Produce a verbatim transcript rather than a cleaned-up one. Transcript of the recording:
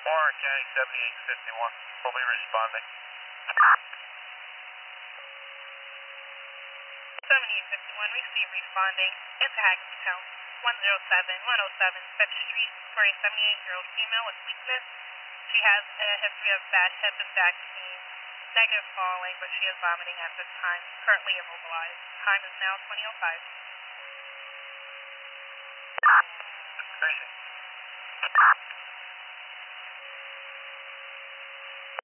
Warren County seventy-eight fifty-one. We'll be responding. seventy-eight fifty-one, receive responding. It's Hagerstown, one oh seven, one oh seven fifth Street for a seventy-eight-year-old female with weakness. She has a history of bad hip and back pain, negative falling, but she is vomiting at this time, currently immobilized. Time is now twenty oh five. Patient.